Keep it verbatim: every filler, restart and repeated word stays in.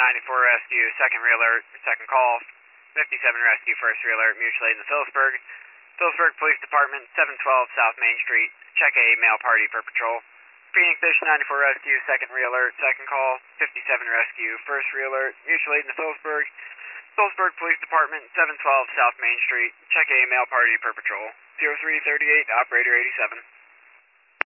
ninety-four rescue, second re-alert, second call, fifty-seven rescue, first re-alert, mutual aid in the Phillipsburg. Phillipsburg Police Department, seven twelve South Main Street, check a male party for patrol. Phoenix Station ninety-four rescue, second re-alert, second call, fifty-seven rescue, first re-alert, mutual aid in the Phillipsburg. Phillipsburg Police Department, seven twelve South Main Street, check a male party for patrol. zero three thirty-eight, operator eighty-seven.